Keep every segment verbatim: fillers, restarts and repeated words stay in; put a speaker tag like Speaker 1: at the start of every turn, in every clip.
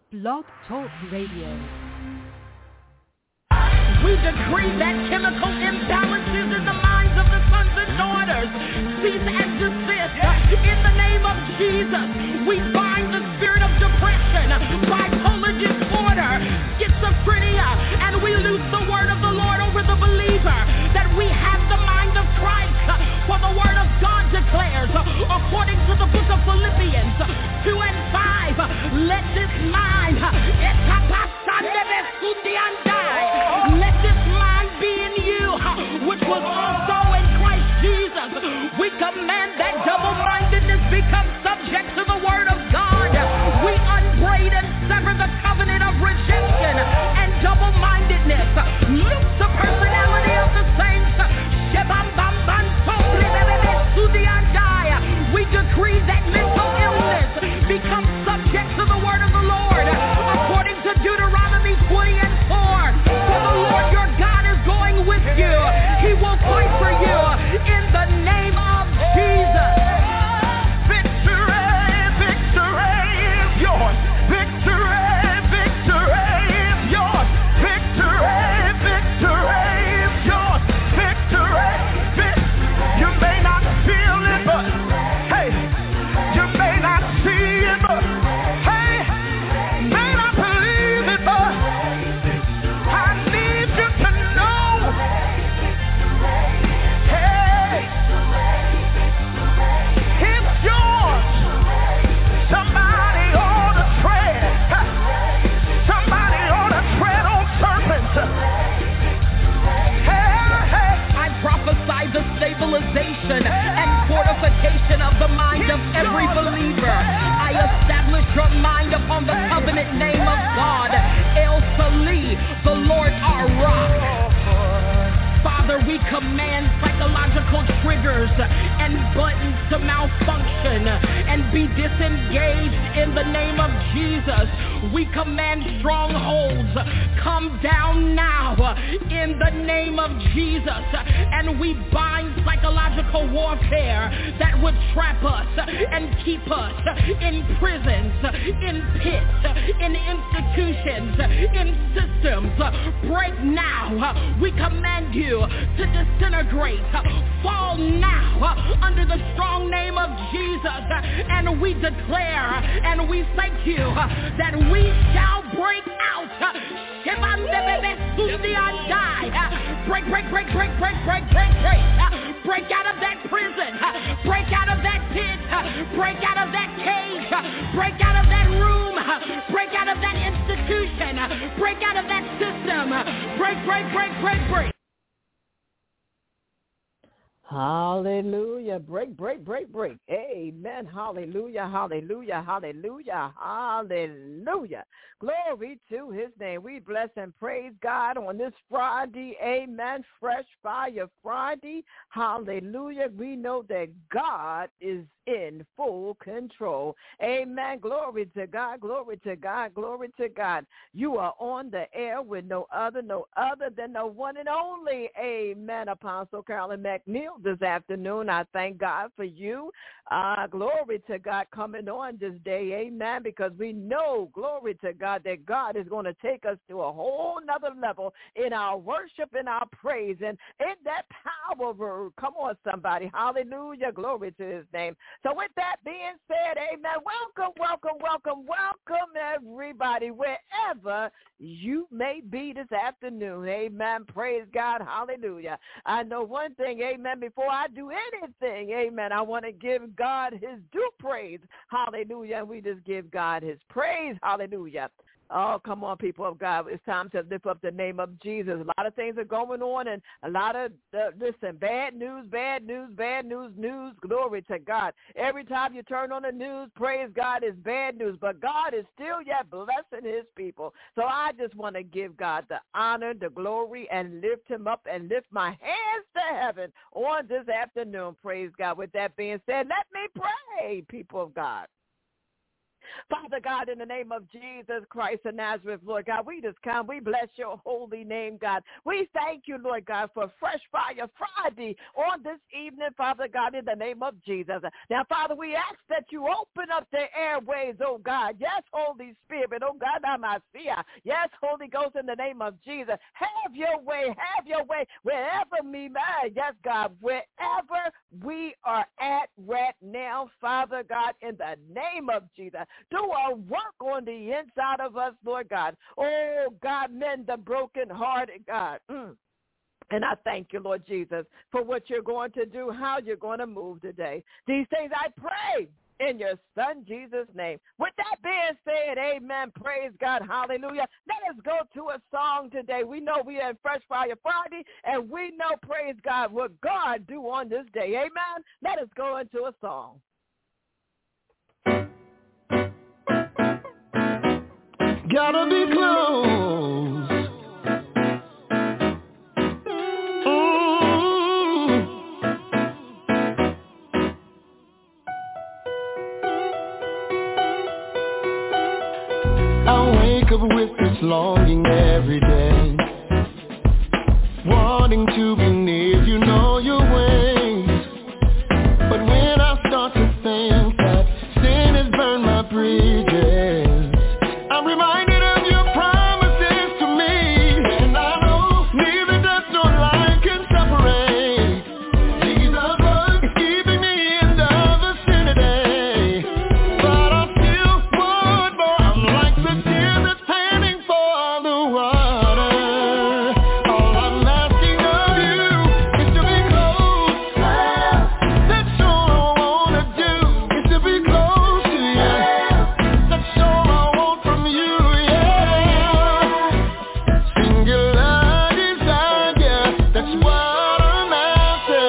Speaker 1: Blog Talk Radio.
Speaker 2: We decree that chemical imbalances in the minds of the sons and daughters cease and desist. In the name of Jesus, we bind the spirit of depression, bipolar disorder, schizophrenia, and we loose the word of the Lord over the believer that we have the mind of Christ. For the word of God declares, according to the book of Philippians two and five, let this mind, let this mind be in you, which was also in Christ Jesus. We command that double-mindedness become subject to the word of God. We unbraid and sever the covenant of rejection and double-mindedness. Loose the personality of the saints. We decree that mental illness becomes subject to the word of the Lord, according to Deuteronomy twenty and four. For the Lord your God is going with you. He will fight for you in the name of Jesus.
Speaker 3: Victory, victory is yours. Victory, victory is yours. Victory, victory is yours. Victory, vic- you may not feel it, but hey, you may not see it, but hey, may not believe it, but I need you to know, hey, it's yours. Somebody ought to tread, somebody ought to tread on serpents. Hey, hey.
Speaker 2: I prophesy the stabilization and fortification of the mind of every believer. I establish your mind upon the covenant name of God, El Sali, the Lord our rock. Father, we command psychological triggers and buttons to malfunction and be disengaged in the name of Jesus. We command strongholds, come down now in the name of Jesus. And we bind psychological warfare that would trap us and keep us in prisons, in pits, in institutions, in systems. Break now. We command you to disintegrate, fall now under the strong name of Jesus, and we declare and we thank you that we shall break out. Break, break, break, break, break, break, break, break. Break out of that prison. Break out of that pit. Break out of that cage. Break out of that room. Break out of that institution. Break out of that system. Break, break, break, break, break.
Speaker 4: Hallelujah. Break, break, break, break. Amen. Hallelujah. Hallelujah. Hallelujah. Hallelujah. Glory to his name. We bless and praise God on this Friday. Amen. Fresh Fire Friday. Hallelujah. We know that God is in full control. Amen. Glory to God. Glory to God. Glory to God. You are on the air with no other, no other than the one and only. Amen. Apostle Carolyn McNeil this afternoon. I thank God for you. Uh, glory to God coming on this day. Amen. Because we know, glory to God, that God is going to take us to a whole nother level in our worship and our praise and in that power word. Come on, somebody. Hallelujah. Glory to his name. So with that being said, amen, welcome, welcome, welcome, welcome, everybody, wherever you may be this afternoon. Amen. Praise God. Hallelujah. I know one thing, amen, before I do anything, amen, I want to give God his due praise. Hallelujah. And we just give God his praise. Hallelujah. Oh, come on, people of God. It's time to lift up the name of Jesus. A lot of things are going on, and a lot of, uh, listen, bad news, bad news, bad news, news. Glory to God. Every time you turn on the news, praise God, is bad news. But God is still yet blessing his people. So I just want to give God the honor, the glory, and lift him up and lift my hands to heaven on this afternoon. Praise God. With that being said, let me pray, people of God. Father God, in the name of Jesus Christ of Nazareth, Lord God, we just come. We bless your holy name, God. We thank you, Lord God, for Fresh Fire Friday on this evening, Father God, in the name of Jesus. Now, Father, we ask that you open up the airways, oh God. Yes, Holy Spirit, oh God, I'm a seer. Yes, Holy Ghost, in the name of Jesus. Have your way, have your way, wherever me, man. Yes, God, wherever we are at right now, Father God, in the name of Jesus. Do a work on the inside of us, Lord God. Oh, God, mend the broken-hearted, God. Mm. And I thank you, Lord Jesus, for what you're going to do, how you're going to move today. These things I pray in your Son, Jesus' name. With that being said, amen, praise God, hallelujah. Let us go to a song today. We know we are in Fresh Fire Friday, and we know, praise God, what God do on this day. Amen. Let us go into a song.
Speaker 3: Gotta be close. Mm. I wake up with this longing every day, wanting to be near you, know your ways. But when I start to think that sin has burned my bridges, I'm reminded of your promises to me, and I know neither death nor life can separate. Jesus is keeping me in the vicinity, but I still want more. I'm like the deer that's panting for the water. All I'm asking of you is to be close. That's all I wanna do, is to be close to you. That's all I want from you, yeah. Singular desire, that's what I'm after.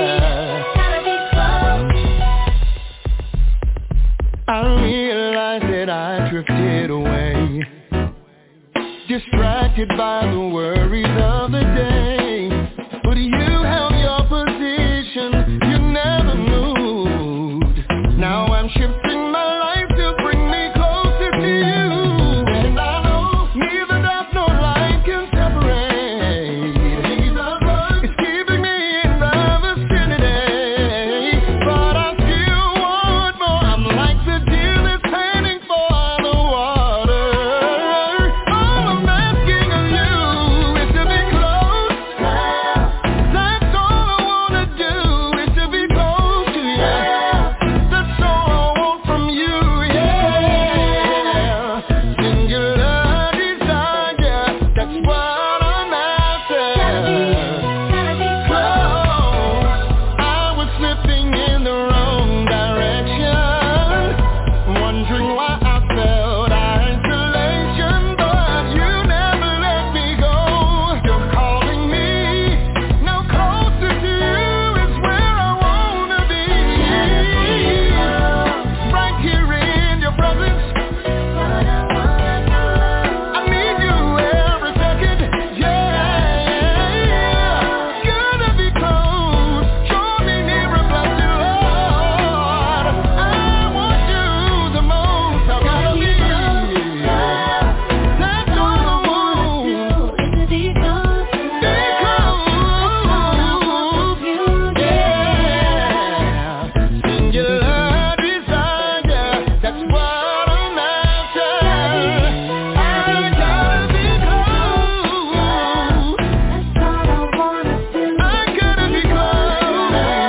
Speaker 3: I realize that I drifted away, distracted by the worries of the day. But you held your position, you never moved. Now I'm shifting my life to bring me closer to you, and I know neither death nor life can separate. Jesus is keeping me in the vicinity, but I still want more. I'm like the deer that's panting for the water. All I'm asking of you is to be close. That's all I wanna do, is to be close to you. That's all I want from you, yeah. Singular desire, that's what I'm after. Oh, I was slipping in the wrong direction, wondering why I felt isolation, but you never let me go. You're calling me, now closer to you is where I wanna be. Right here in your presence, I need you every second, yeah. Gotta be close, draw me near and bless you, Lord. I want you the most, I gotta be. That's all I want, be close, yeah. Singular desire, that's what I'm after. I gotta be close, I gotta be close,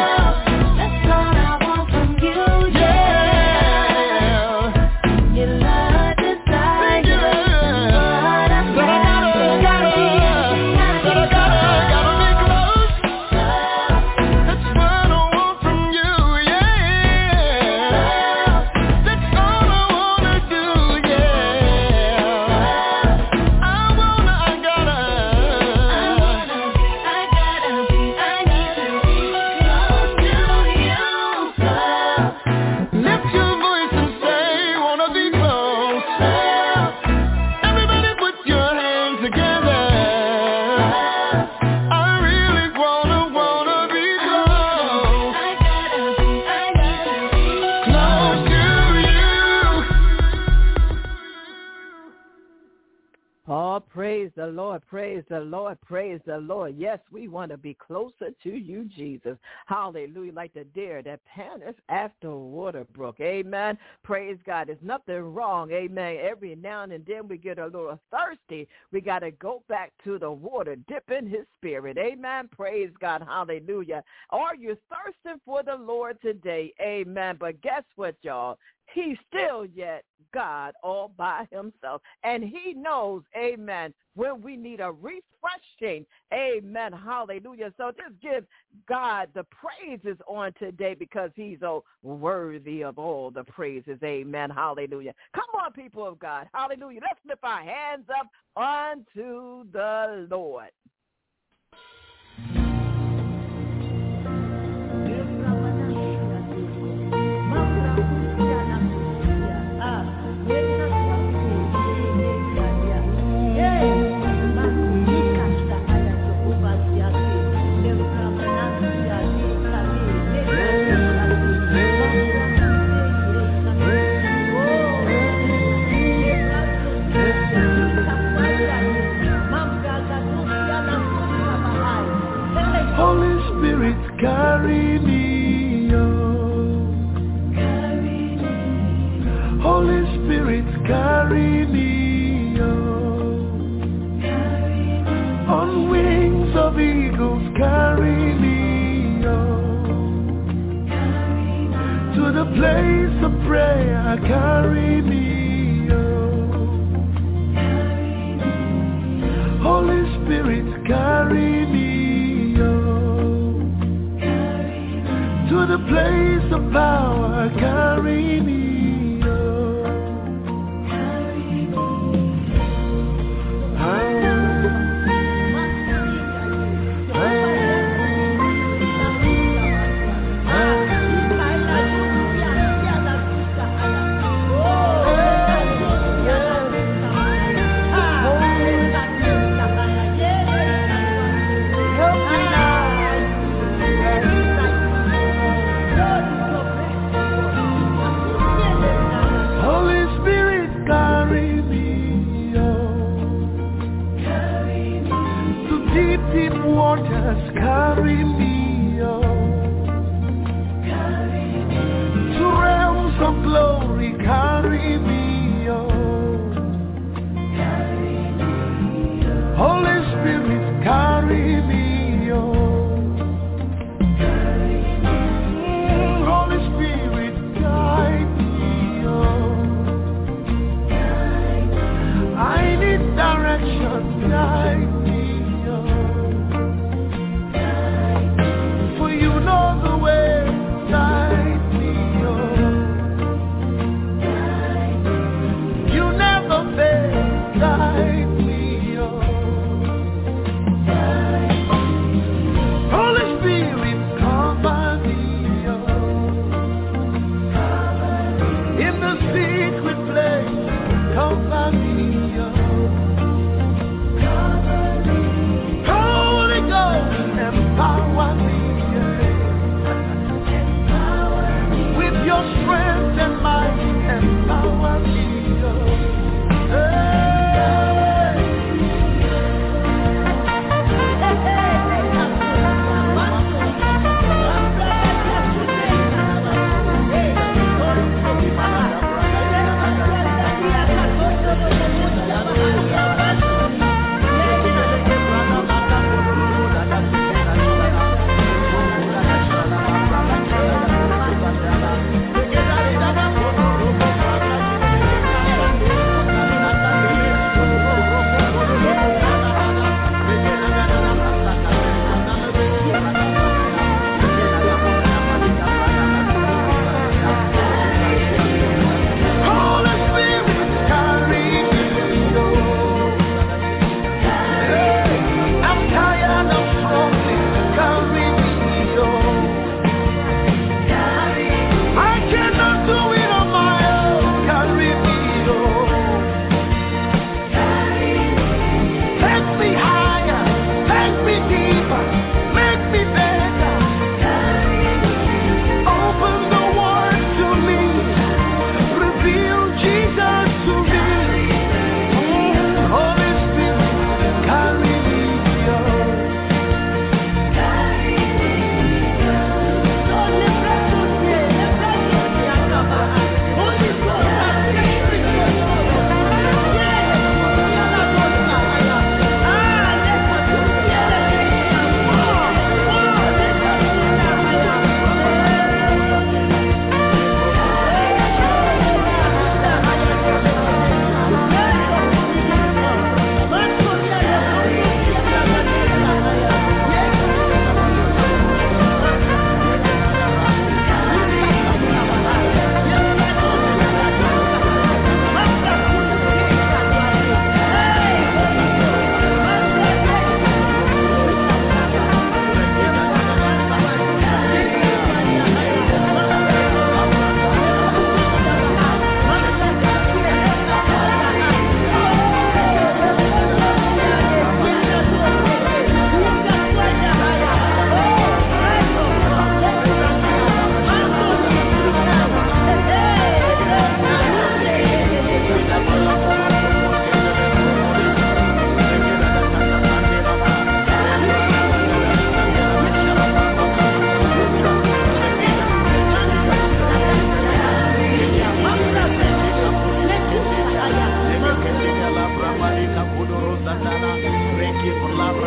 Speaker 3: Lift your voice and say, wanna be close. Everybody put your hands together. I really wanna, wanna be close. Close to you.
Speaker 4: Oh, praise the Lord, praise the Lord, praise the Lord. Yes, we want to be closer to you, Jesus. Hallelujah, like the deer that panteth after a water brook. Amen. Praise God. There's nothing wrong. Amen. Every now and then we get a little thirsty. We got to go back to the water, dip in his spirit. Amen. Praise God. Hallelujah. Are you thirsting for the Lord today? Amen. But guess what, y'all? He's still yet God all by himself. And he knows, amen, when we need a refreshing. Amen. Hallelujah. So just give God the praises on today because he's so worthy of all the praises. Amen. Hallelujah. Come on, people of God. Hallelujah. Let's lift our hands up unto the Lord.
Speaker 3: Carry me, oh. Carry me. Holy Spirit, carry me, oh. Carry me. On wings of eagles, carry me, oh. Carry me. To the place of prayer, carry me, oh. Carry me. Holy Spirit, carry me. To the place of power, carry me, oh. Carry me. Oh,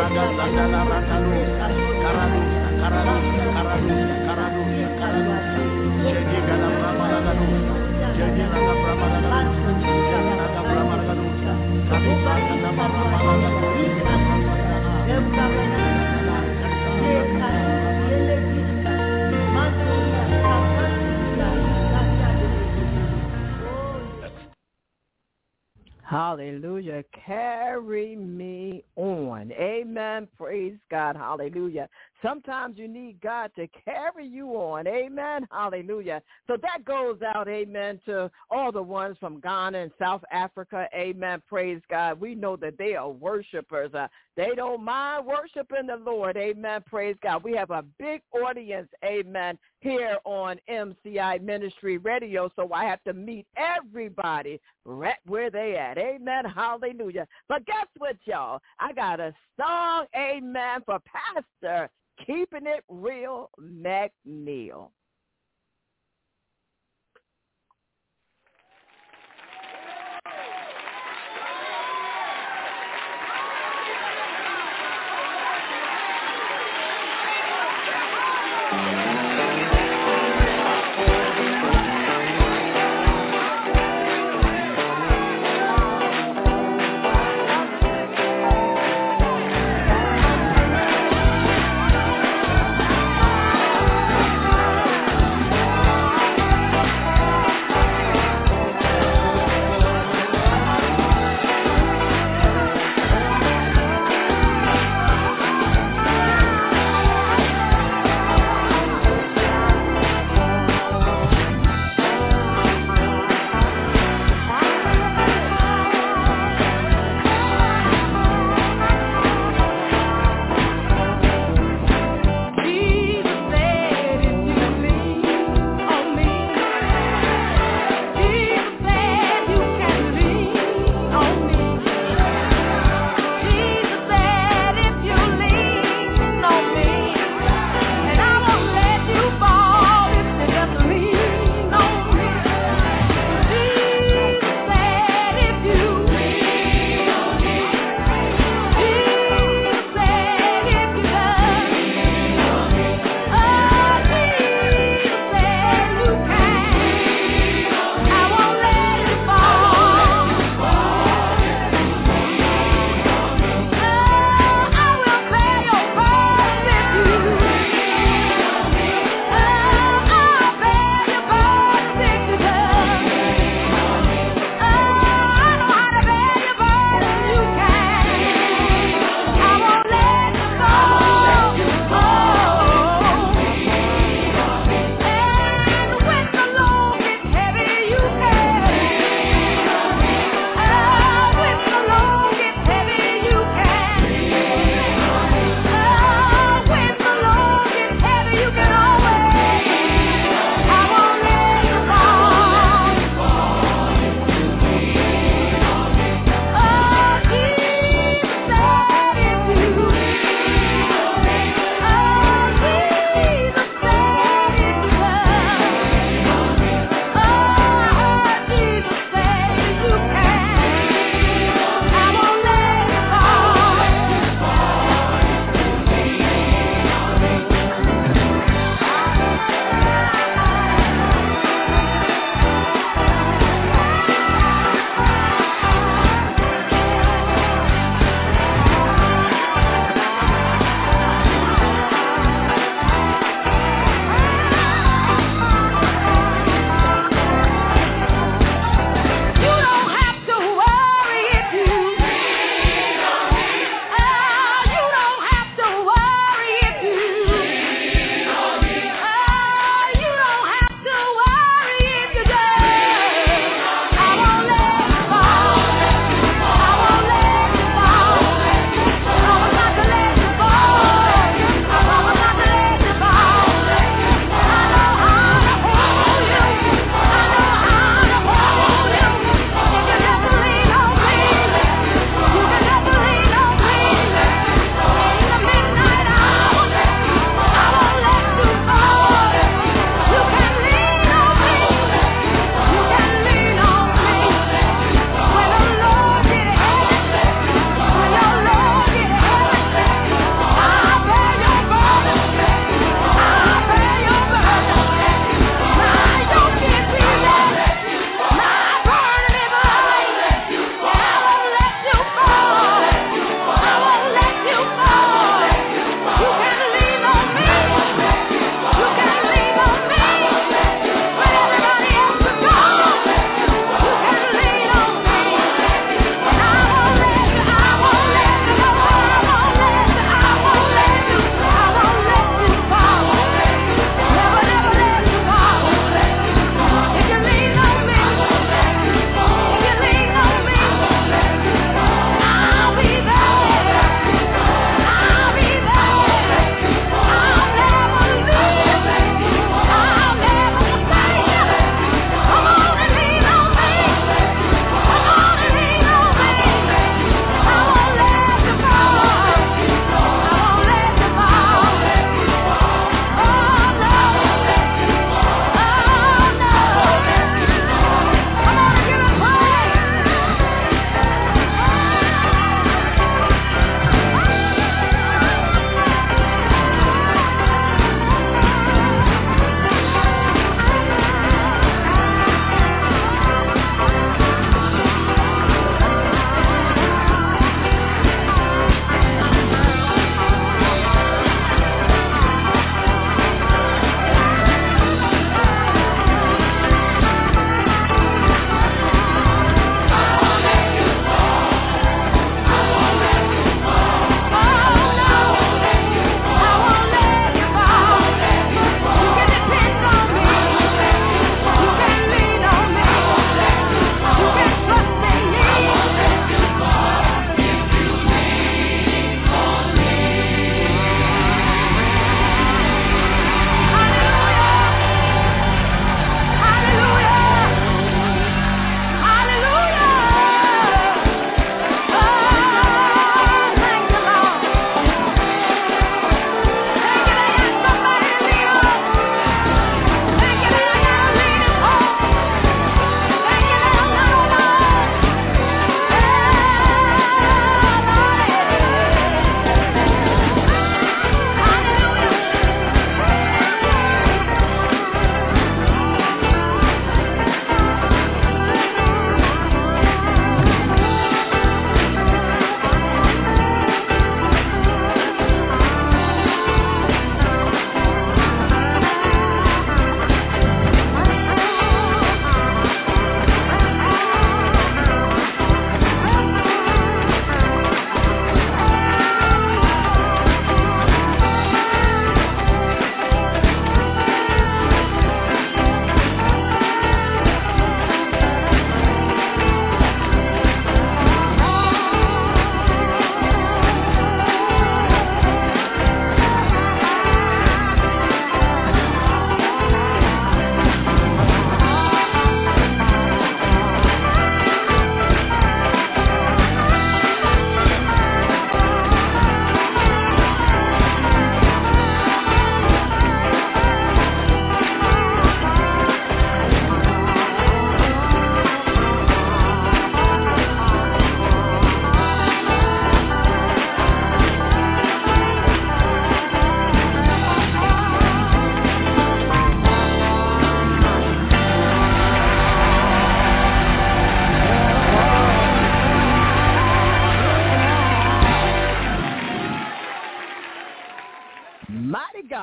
Speaker 4: Hallelujah. Carry me on. Amen. Praise God. Hallelujah. Sometimes you need God to carry you on. Amen. Hallelujah. So that goes out, amen, to all the ones from Ghana and South Africa. Amen. Praise God. We know that they are worshipers. Uh, they don't mind worshiping the Lord. Amen. Praise God. We have a big audience, amen, here on M C I Ministry Radio. So I have to meet everybody right where they at. Amen. Hallelujah. But guess what, y'all? I got a song, amen, for Pastor Keeping It Real McNeil.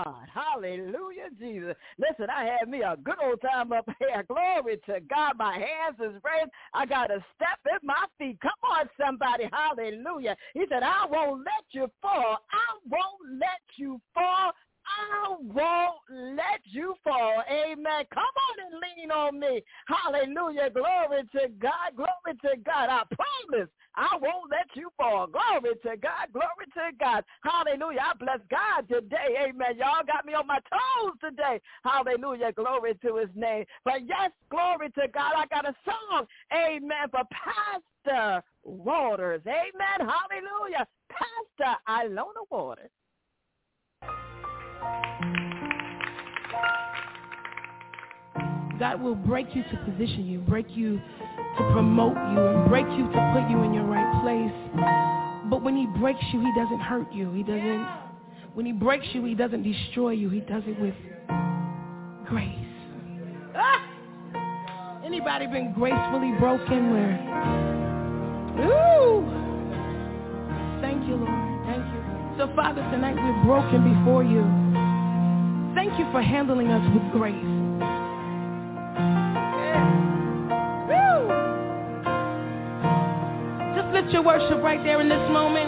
Speaker 4: God. Hallelujah, Jesus. Listen, I had me a good old time up here. Glory to God. My hands is raised. I got a step in my feet. Come on, somebody. Hallelujah. He said, I won't let you fall. I won't let you fall. I won't let you fall. Amen. Come on and lean on me. Hallelujah. Glory to God. Glory to God. I promise I won't let you fall. Glory to God. Glory to God. Hallelujah. I bless God today. Amen. Y'all got me on my toes today. Hallelujah. Glory to his name. But yes, glory to God. I got a song. Amen. For Pastor Waters. Amen. Hallelujah. Pastor Ilona Waters.
Speaker 5: God will break you to position you, break you to promote you, and break you to put you in your right place. But when he breaks you, he doesn't hurt you. He doesn't, when he breaks you, he doesn't destroy you. He does it with grace. Ah! Anybody been gracefully broken where, ooh, thank you, Lord, thank you. So Father, tonight we're broken before you. Thank you for handling us with grace. Lift your worship right there in this moment.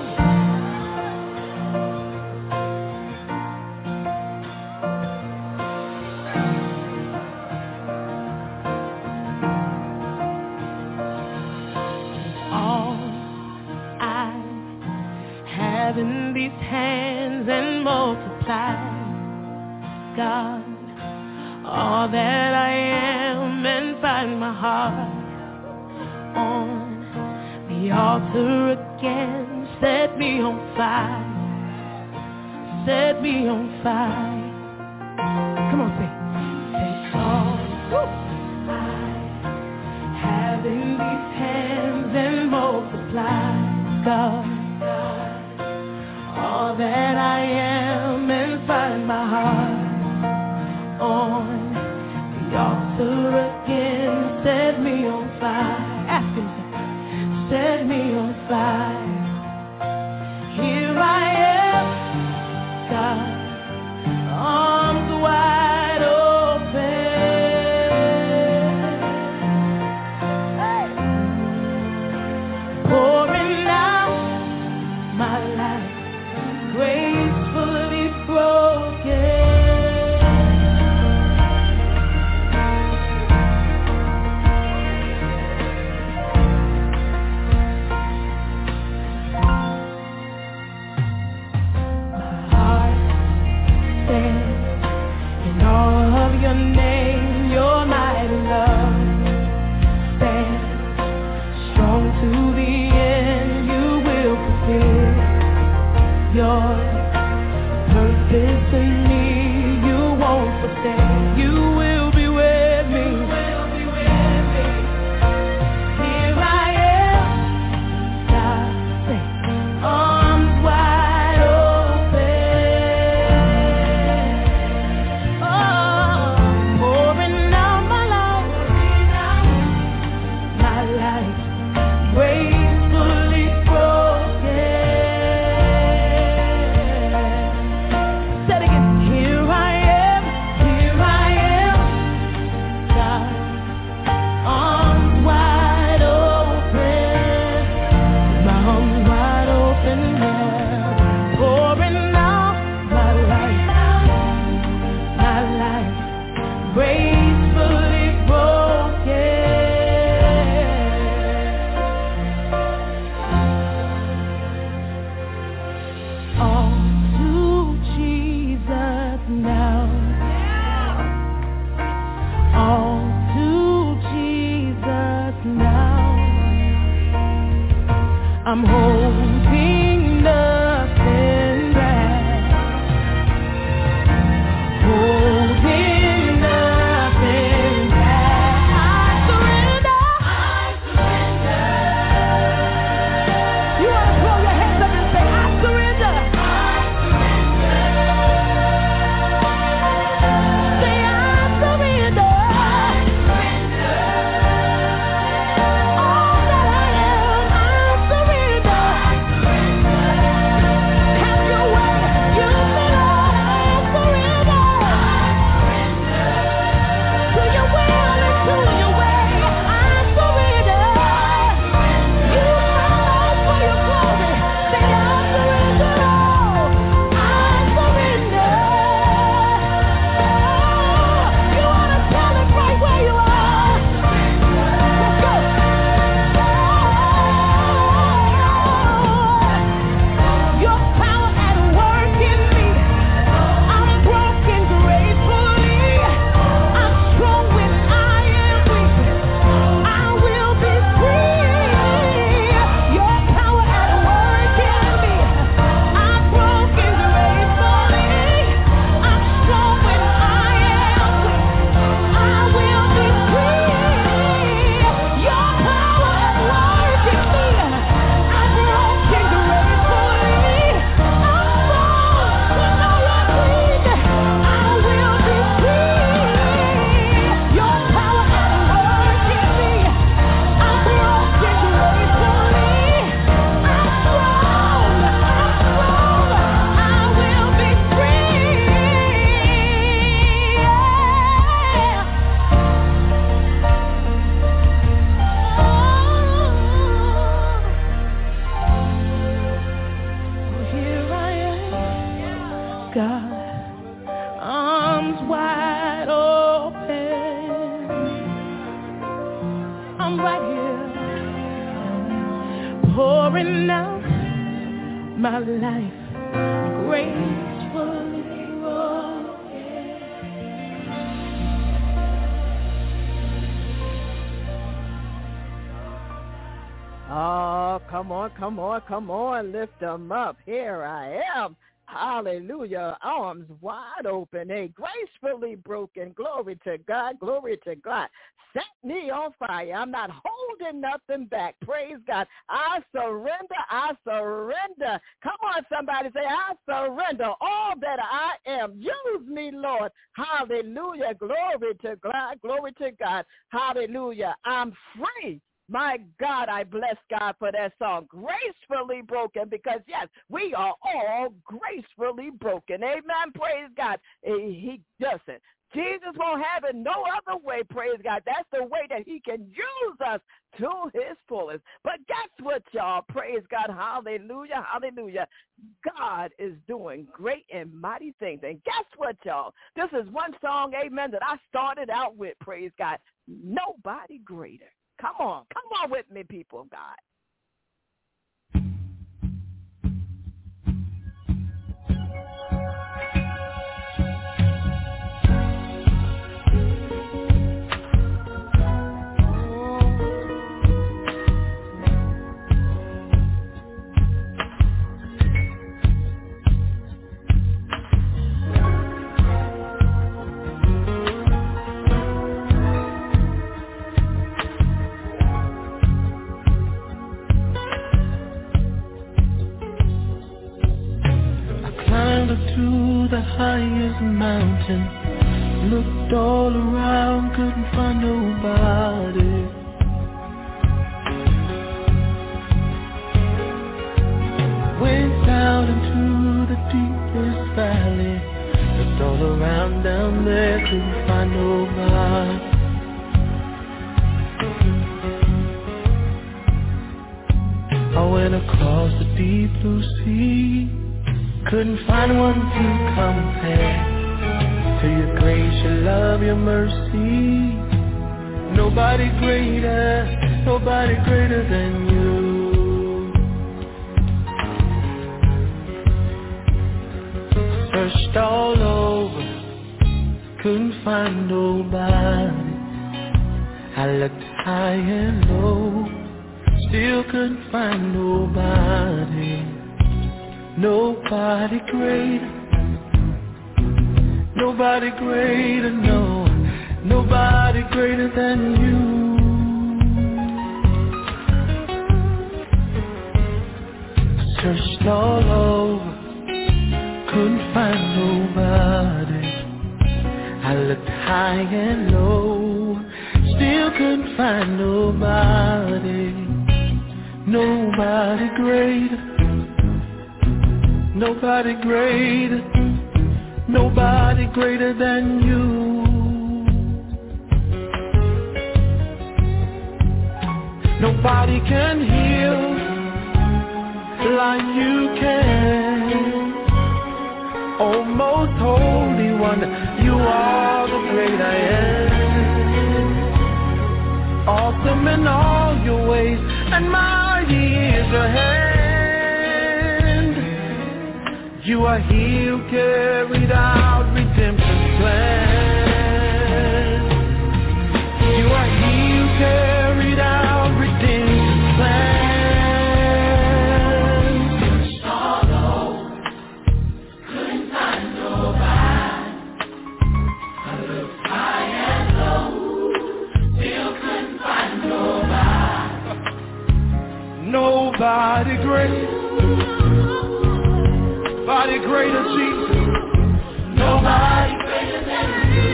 Speaker 5: All I have in these hands and multiply, God, all that I am and find my heart on the altar again. Set me on fire, set me on fire. Come on, sing. Take all I have in these hands and multiply, God, all that I am and find my heart on the altar again. Set me on fire. Ask him. Set me on fire. Here I am, God, arms wide open. Hey. Pouring out my life, gracefully broken. Your name, your mighty love, stand strong to the end. You will fulfill your purpose in me. You won't forsake. You will be with me. You will be with me. Here I am, God, say, arms wide open. I'm holding nothing back, holding nothing back. I surrender, I surrender. You want to throw your hands up and say, I surrender, I surrender. Say, I surrender, I surrender. All that I am, I surrender. pouring out my life gracefully broken.
Speaker 4: Oh, come on, come on, come on, lift them up. Here I am. Hallelujah. Arms wide open. Hey, gracefully broken. Glory to God. Glory to God. Set me on fire. I'm not holding nothing back. Praise God. I surrender. I surrender. Come on, somebody say, I surrender all that I am. Use me, Lord. Hallelujah. Glory to God. Glory to God. Hallelujah. I'm free. My God, I bless God for that song, Gracefully Broken, because, yes, we are all gracefully broken. Amen. Praise God. He doesn't. Jesus won't have it no other way, praise God. That's the way that he can use us to his fullest. But guess what, y'all? Praise God. Hallelujah. Hallelujah. God is doing great and mighty things. And guess what, y'all? This is one song, amen, that I started out with, praise God. Nobody greater. Come on. Come on with me, people of God.
Speaker 5: To the highest mountain, looked all around, couldn't find nobody. Went down into the deepest valley, looked all around down there, couldn't find nobody. I went across the deep blue sea, couldn't find one to compare to your grace, your love, your mercy. Nobody greater, nobody greater than you. Searched all over, couldn't find nobody. I looked high and low, still couldn't find nobody. Nobody greater, nobody greater, no, nobody greater than you. Searched all over, couldn't find nobody. I looked high and low, still couldn't find nobody. Nobody greater, nobody greater, nobody greater than you. Nobody can heal like you can. Oh, most holy one, you are the great I am. Awesome in all your ways, and mighty is your hand. You are he who carried out redemption's plan. You are he who carried out redemption's plan. All over, couldn't find nobody. I looked high and low, still couldn't find nobody. Nobody great. Nobody greater, Jesus. Nobody greater than you.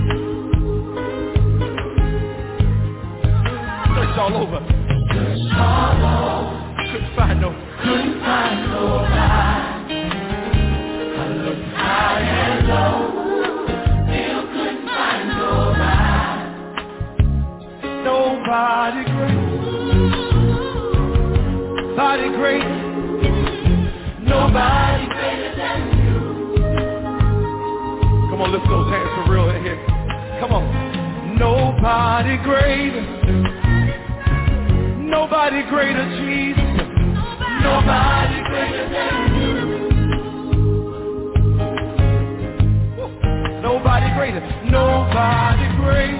Speaker 5: Search all over. Search all over. Couldn't find no. Couldn't find nobody. I looked high and low, still couldn't find nobody. Nobody great. Nobody great. Nobody greater than you. Come on, lift those hands for real in here. Come on. Nobody greater. Nobody greater, Jesus.
Speaker 3: Nobody great.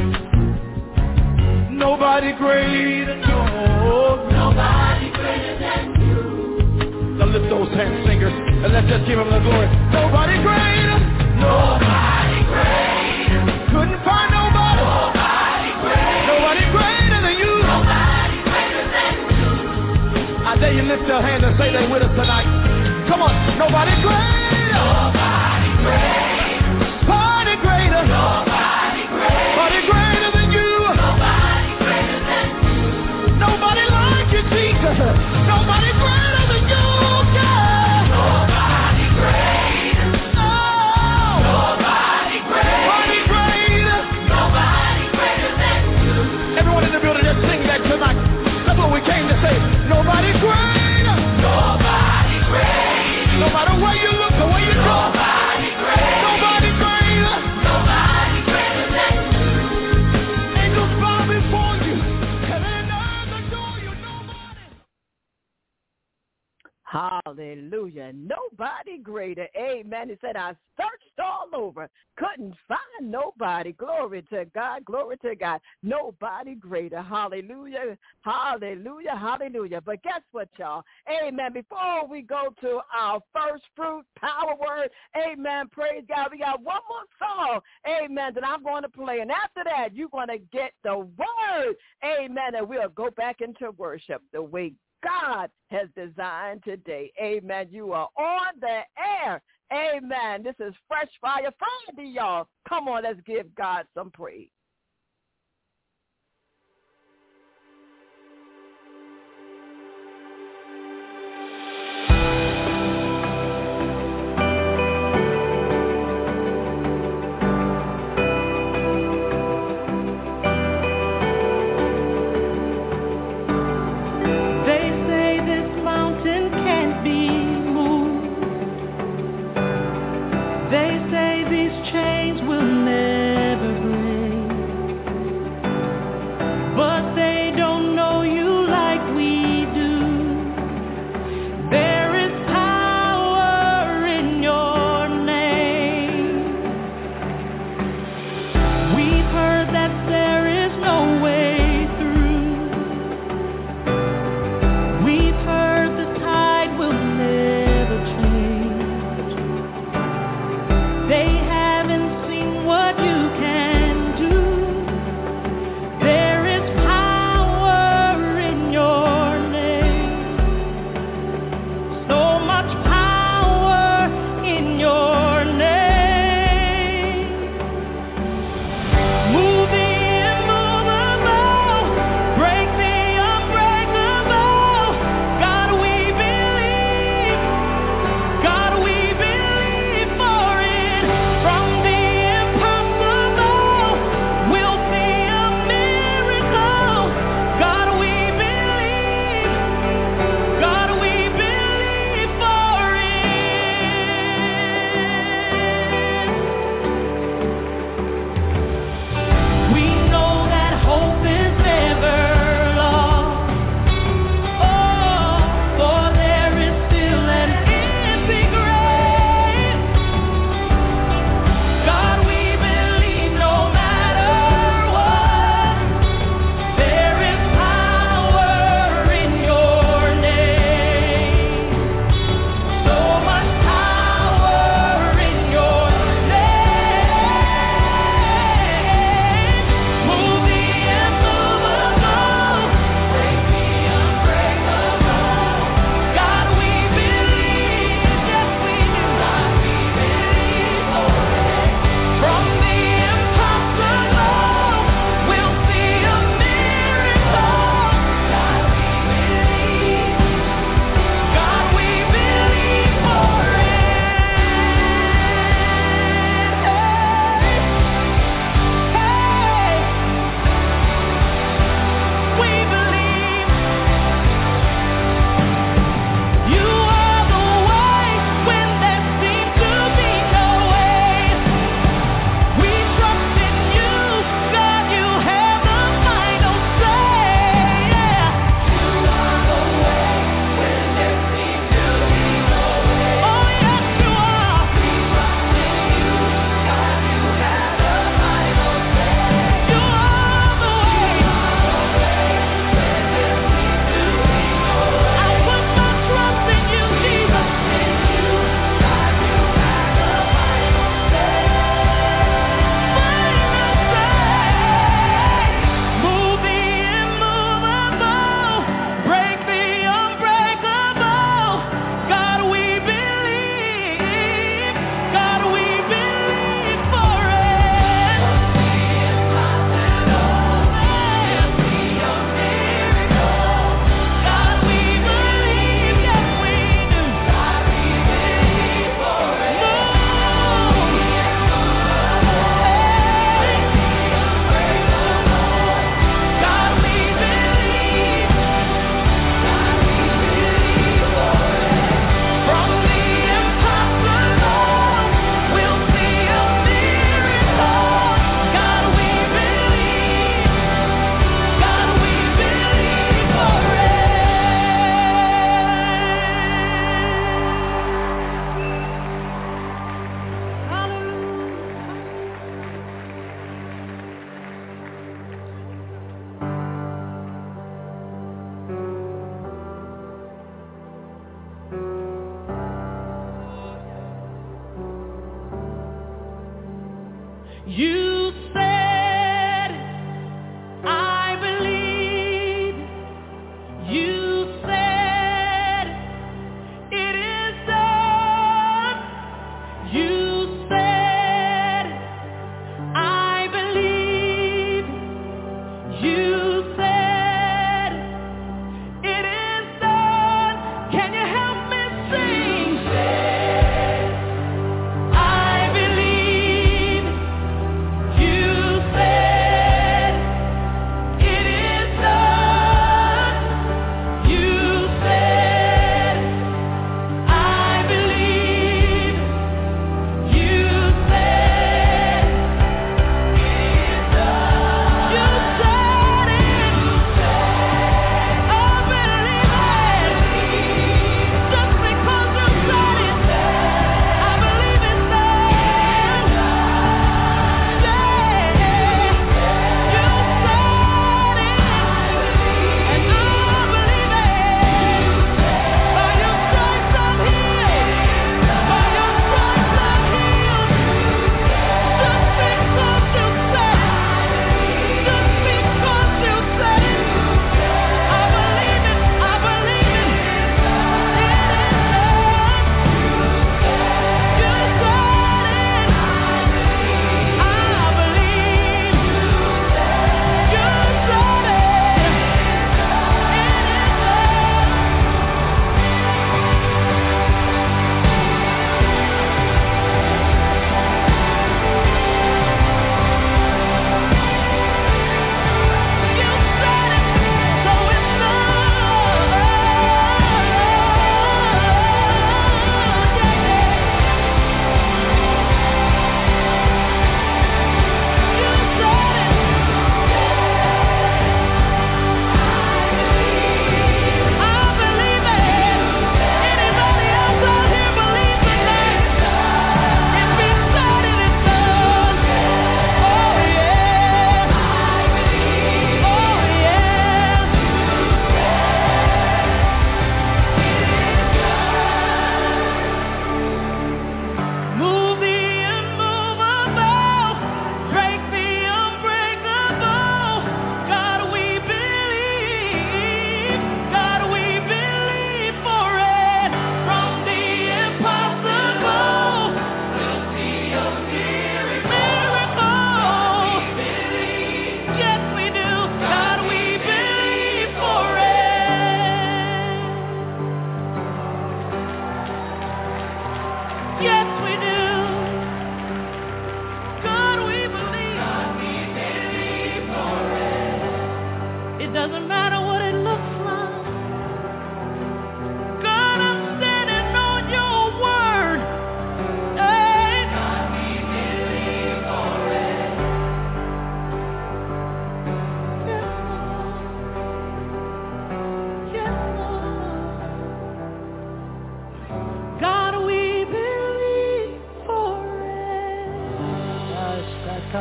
Speaker 3: Nobody greater, no.
Speaker 5: Nobody greater than you.
Speaker 3: Now lift those hands, singers, and let's just give him the glory. Nobody greater.
Speaker 5: Nobody greater.
Speaker 3: Couldn't find nobody.
Speaker 5: Nobody greater.
Speaker 3: Nobody greater than you.
Speaker 5: Nobody greater than you.
Speaker 3: I dare you lift your hand and say they with us tonight. Come on, nobody greater.
Speaker 5: Nobody greater.
Speaker 3: Party greater.
Speaker 5: Nobody greater.
Speaker 3: Party greater than you.
Speaker 5: Nobody greater than you.
Speaker 3: Nobody like you, Jesus. Nobody greater than you, God.
Speaker 5: Nobody greater.
Speaker 3: Oh.
Speaker 5: Nobody greater.
Speaker 3: Party greater.
Speaker 5: Nobody greater than you.
Speaker 3: Everyone in the building, just sing that tonight. That's what we came to say. Nobody greater.
Speaker 5: Nobody greater.
Speaker 3: No matter where you look or where you go.
Speaker 5: Nobody greater.
Speaker 3: Nobody greater.
Speaker 5: Nobody greater than you.
Speaker 3: Angels bow before you. Heaven and earth adore you. Nobody.
Speaker 4: Hallelujah. Nobody greater. Amen. He said, I searched all over. Couldn't find nobody. Glory to God. Glory to God. Nobody greater. Hallelujah. Hallelujah. Hallelujah. But guess what, y'all? Amen. Before we go to our first fruit power word, amen. Praise God. We got one more song. Amen. That I'm going to play. And after that, you're going to get the word. Amen. And we'll go back into worship the way God has designed today. Amen. You are on the air. Amen. This is Fresh Fire Friday, y'all. Come on, let's give God some praise.
Speaker 5: They say these chains will never break.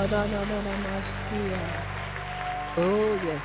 Speaker 4: Oh, yes.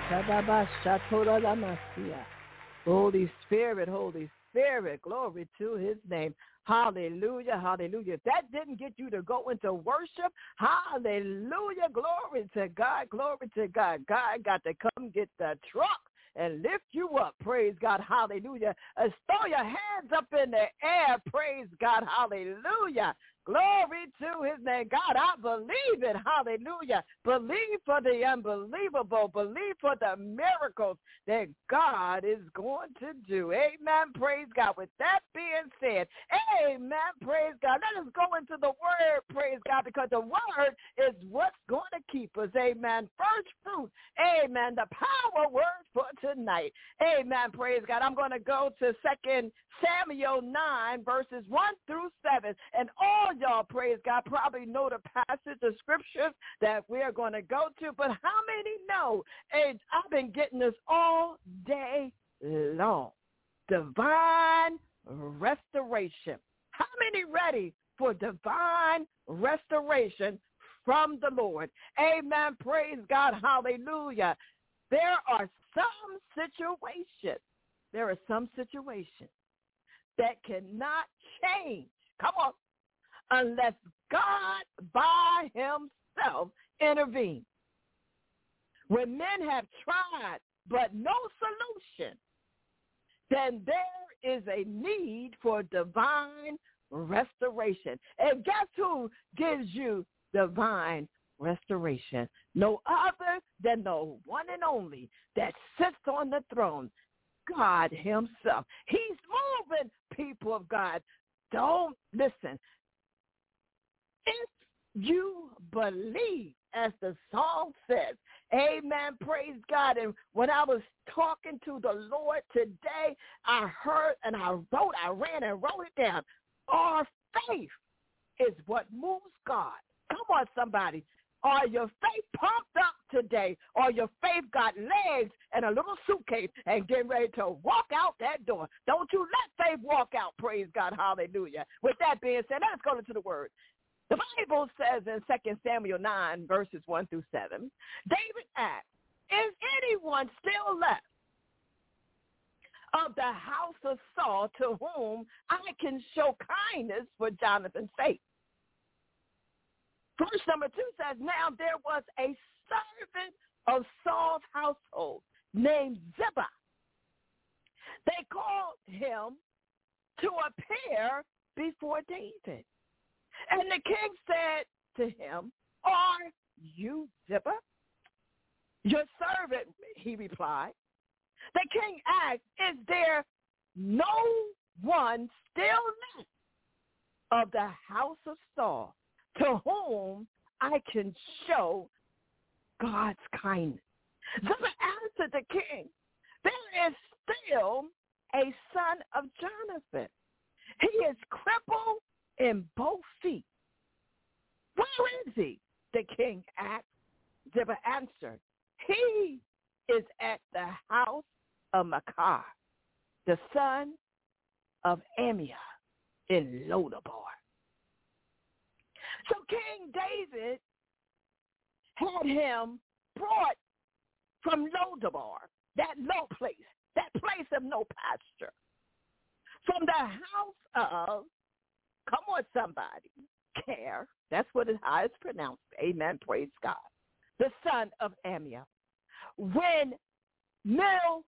Speaker 4: Holy Spirit, Holy Spirit, glory to his name. Hallelujah, hallelujah. If that didn't get you to go into worship, hallelujah, glory to God, glory to God. God got to come get the truck and lift you up. Praise God, hallelujah. Uh, throw your hands up in the air. Praise God, hallelujah. Glory to his name. God, I believe it. Hallelujah. Believe for the unbelievable. Believe for the miracles that God is going to do. Amen. Praise God. With that being said, amen. Praise God. Let us go into the word. Praise God. Because the word is what's going to keep us. Amen. First fruit. Amen. The power word for tonight. Amen. Praise God. I'm going to go to Second Samuel nine, verses one through seven. And all y'all, praise God, probably know the passage of scriptures that we're going to go to. But how many know? Hey, I've been getting this all day long. Divine restoration. How many ready for divine restoration from the Lord? Amen. Praise God. Hallelujah. There are some situations. There are some situations that cannot change. Come on. Unless God by himself intervenes. When men have tried but no solution, then there is a need for divine restoration. And guess who gives you divine restoration? No other than the one and only that sits on the throne, God himself. He's moving, people of God. Don't listen. If you believe, as the song says, amen, praise God. And when I was talking to the Lord today, I heard and I wrote, I ran and wrote it down. Our faith is what moves God. Come on, somebody. Are your faith pumped up today? Or your faith got legs and a little suitcase and getting ready to walk out that door? Don't you let faith walk out, praise God, hallelujah. With that being said, let's go into the word. The Bible says in Second Samuel nine, verses one through seven, David asked, is anyone still left of the house of Saul to whom I can show kindness for Jonathan's sake? Verse number two says, now there was a servant of Saul's household named Ziba. They called him to appear before David. And the king said to him, are you Ziba? Your servant, he replied. The king asked, is there no one still left of the house of Saul to whom I can show God's kindness? Ziba answered the king, there is still a son of Jonathan. He is crippled in both feet. Where is he? The king asked. Ziba answered, he is at the house of Machir, the son of Amiah in Lodabar. So King David had him brought from Lodabar, that low place, that place of no pasture, from the house of, come on, somebody, Care. That's what is how it's pronounced. Amen. Praise God. The son of Amiah. When Mephibosheth,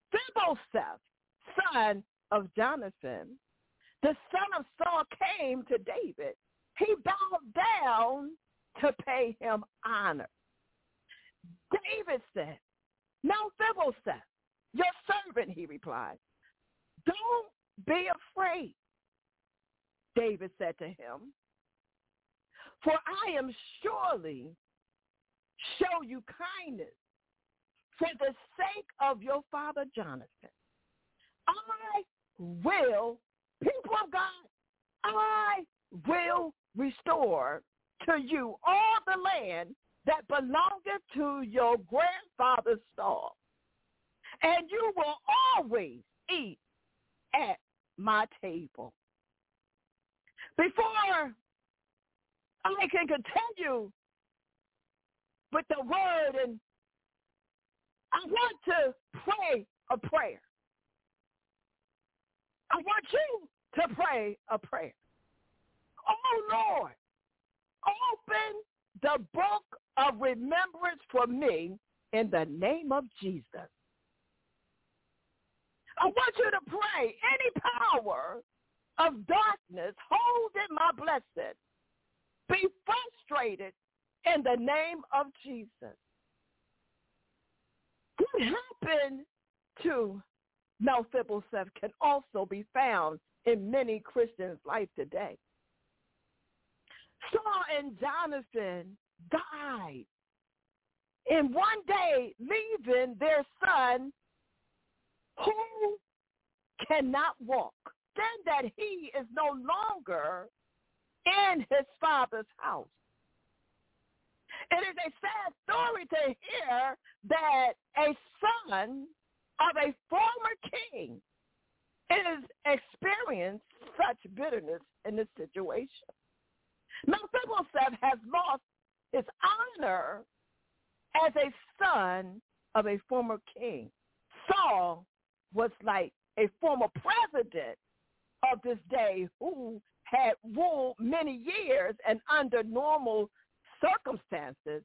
Speaker 4: son of Jonathan, the son of Saul, came to David, he bowed down to pay him honor. David said, Mephibosheth, your servant, he replied. Don't be afraid, David said to him, for I am surely show you kindness for the sake of your father Jonathan. I will, people of God, I will restore to you all the land that belongeth to your grandfather Saul, and you will always eat at my table. Before I can continue with the word, and I want to pray a prayer. I want you to pray a prayer. Oh, Lord, open the book of remembrance for me in the name of Jesus. I want you to pray any power of darkness holding my blessing be frustrated in the name of Jesus. What happened to Mephibosheth can also be found in many Christians' life today. Saul and Jonathan died, and one day leaving their son who cannot walk, then that he is no longer in his father's house. It is a sad story to hear that a son of a former king is experiencing such bitterness in this situation. Mephibosheth has lost his honor as a son of a former king. Saul was like a former president of this day who had ruled many years, and under normal circumstances,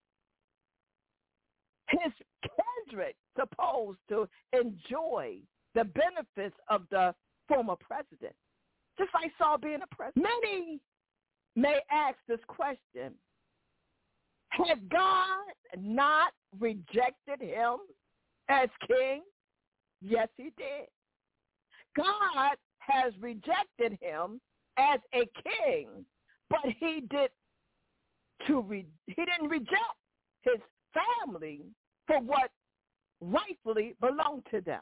Speaker 4: his kindred supposed to enjoy the benefits of the former president, just like Saul being a president. Many may ask this question: had God not rejected him as king? Yes, he did. God has rejected him as a king, but he did to re- he didn't reject his family for what rightfully belonged to them.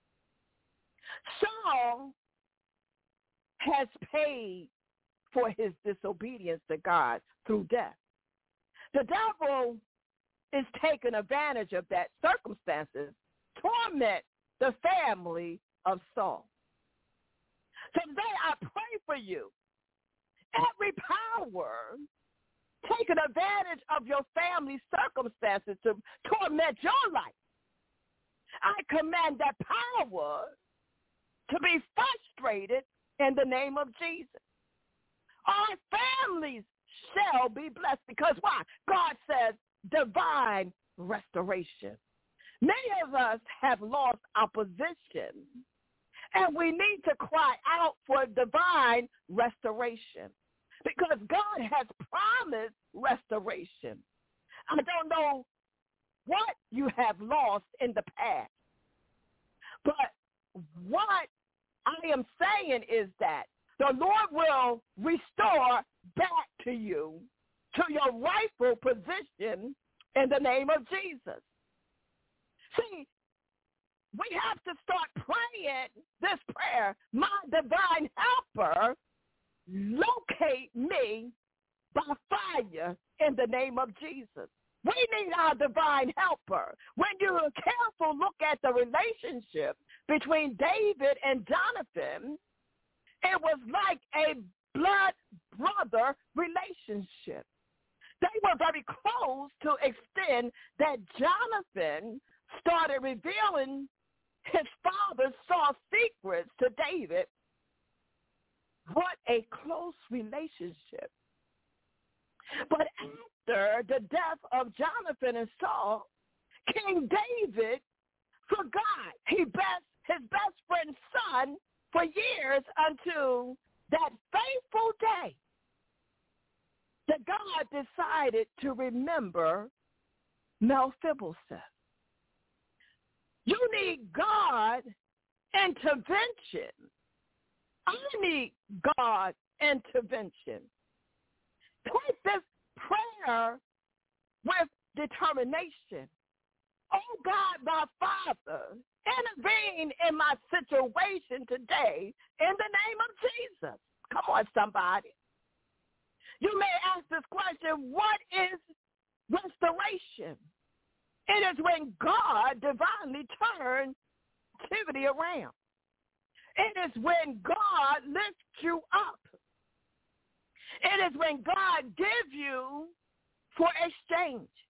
Speaker 4: Saul has paid for his disobedience to God through death. The devil is taking advantage of that circumstances, torment the family of Saul. Today I pray for you. Every power taking advantage of your family circumstances to torment your life, I command that power to be frustrated in the name of Jesus. Our families shall be blessed because why? God says divine restoration. Many of us have lost our position, and we need to cry out for divine restoration because God has promised restoration. I don't know what you have lost in the past, but what I am saying is that the Lord will restore back to you to your rightful position in the name of Jesus. See, we have to start praying this prayer. My divine helper, locate me by fire in the name of Jesus. We need our divine helper. When you're careful, look at the relationship between David and Jonathan. It was like a blood brother relationship. They were very close to extend that Jonathan started revealing his father saw secrets to David. What a close relationship. But after the death of Jonathan and Saul, King David forgot he best, his best friend's son for years until that fateful day that God decided to remember Mephibosheth. You need God intervention. I need God intervention. Take this prayer with determination. Oh God, my Father, intervene in my situation today in the name of Jesus. Come on, somebody. You may ask this question, what is restoration? It is when God divinely turns activity around. It is when God lifts you up. It is when God gives you for exchange.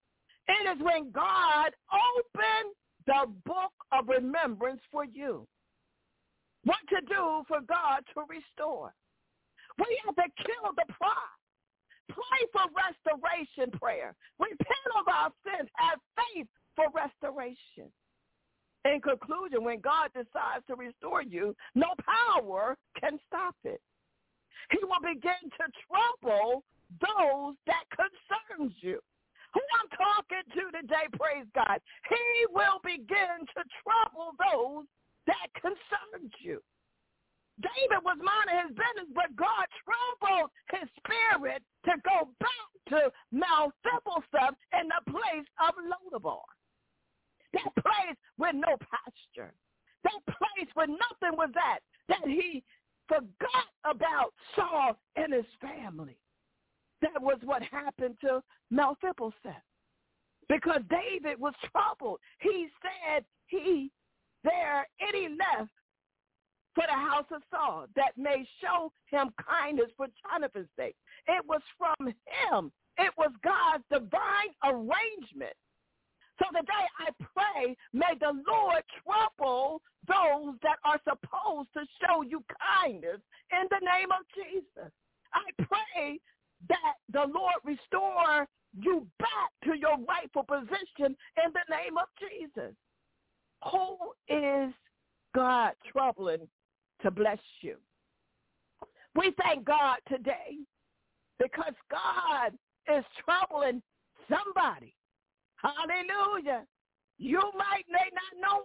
Speaker 4: It is when God opened the book of remembrance for you. What to do for God to restore. We have to kill the pride. Pray for restoration prayer. Repent of our sins. Have faith for restoration. In conclusion, when God decides to restore you, no power can stop it. He will begin to trouble those that concerns you. Who I'm talking to today, praise God, he will begin to trouble those that concerns you. David was minding his business, but God troubled his spirit to go back to Mephibosheth in the place of Lodabar. That place with no pasture. That place where nothing was at, that he forgot about Saul and his family. That was what happened to Mephibosheth. Because David was troubled. He said he there, and he left for the house of Saul, that may show him kindness for Jonathan's sake. It was from him. It was God's divine arrangement. So today I pray, may the Lord trouble those that are supposed to show you kindness in the name of Jesus. I pray that the Lord restore you back to your rightful position in the name of Jesus. Who is God troubling to bless you? We thank God today because God is troubling somebody. Hallelujah. You might may not know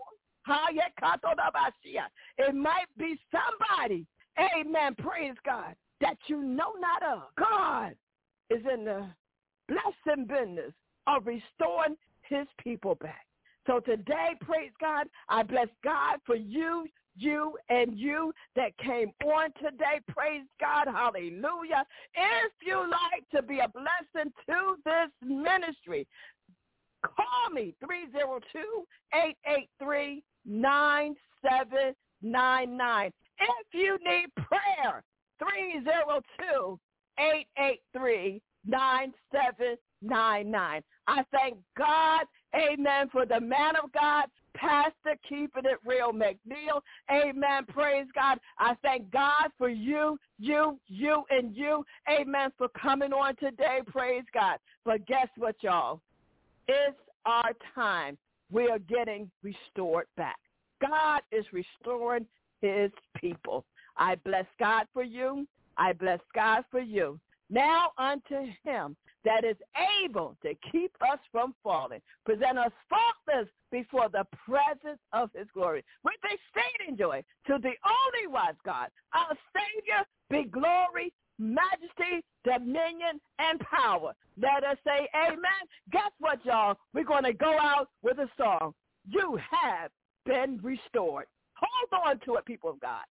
Speaker 4: him. It might be somebody, amen, praise God, that you know not of. God is in the blessing business of restoring his people back. So today, praise God, I bless God for you, you, and you that came on today. Praise God. Hallelujah. If you like to be a blessing to this ministry, call me, three oh two, eight eight three, nine seven nine nine. If you need prayer, three oh two, eight eight three, nine seven nine nine. I thank God, amen, for the man of God, Pastor Keeping It Real McNeil. Amen. Praise God. I thank God for you, you, you, and you. Amen. For coming on today. Praise God. But guess what, y'all? It's our time. We are getting restored back. God is restoring his people. I bless God for you. I bless God for you. Now unto him that is able to keep us from falling, present us faultless before the presence of his glory, with exceeding joy, to the only wise God, our Savior, be glory, majesty, dominion, and power. Let us say amen. Guess what, y'all? We're going to go out with a song. You have been restored. Hold on to it, people of God.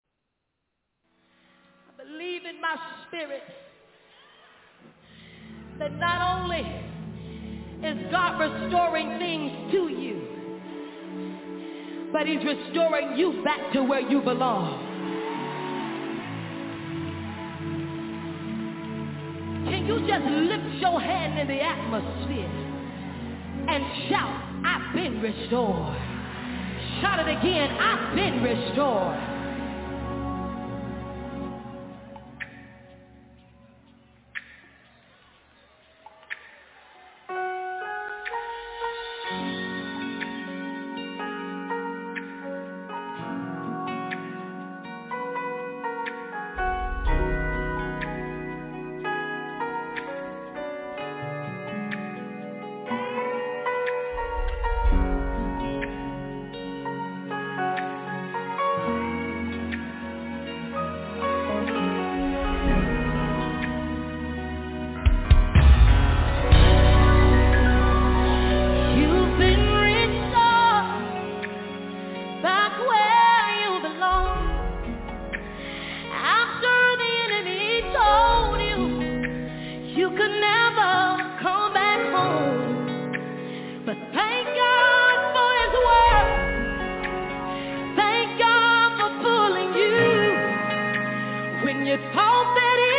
Speaker 5: I believe in my spirit that not only is God restoring things to you, but he's restoring you back to where you belong. Can you just lift your hand in the atmosphere and shout, I've been restored. Shout it again, I've been restored.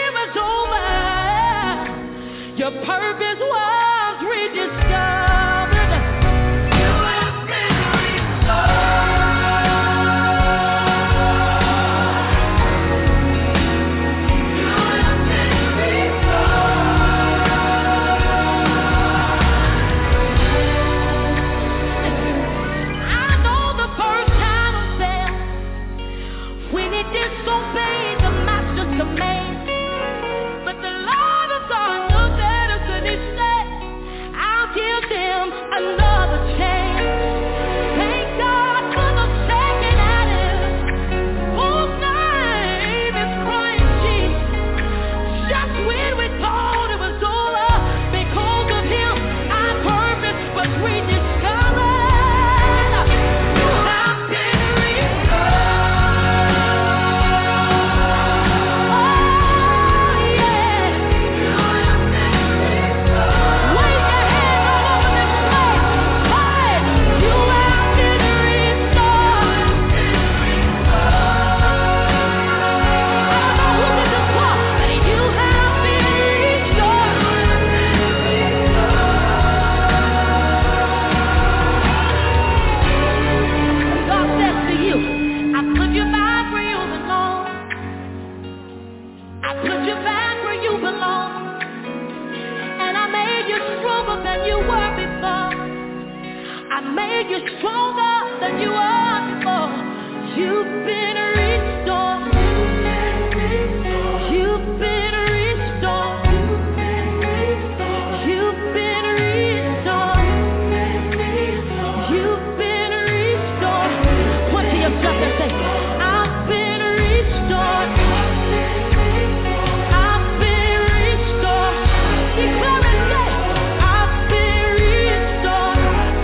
Speaker 5: Your purpose was rediscovered. stronger than you were before. You've been restored. You've been restored. You've been restored. You've been restored. Point to yourself and say, I've been restored. I've been restored. Declare and say, I've been restored.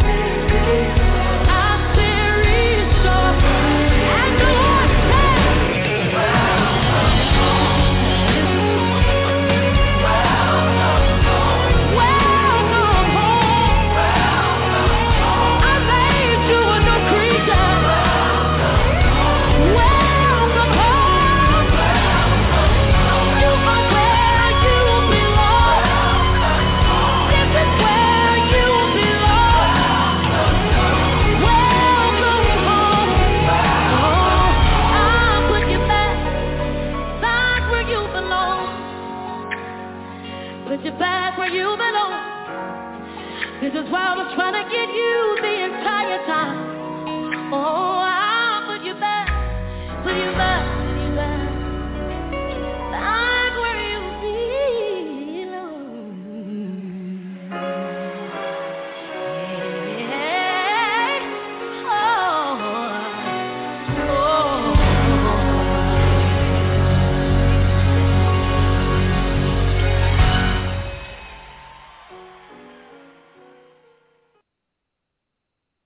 Speaker 5: I've been restored. And the Lord said, welcome home. I made you a new creature. Welcome home. You are where you belong. This is where you belong. Welcome home. Oh, I'll put you back, back where you belong. Put you back where you belong. This is where I was trying to get you the entire time. Oh, I'll put you back, put you back, put you back, back where you belong. Yeah. Oh, oh.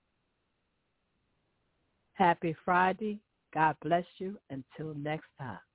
Speaker 4: Happy Friday. God bless you. Until next time.